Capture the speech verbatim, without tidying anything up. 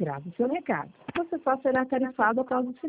Grave o seu recado. Você só será tarifado após o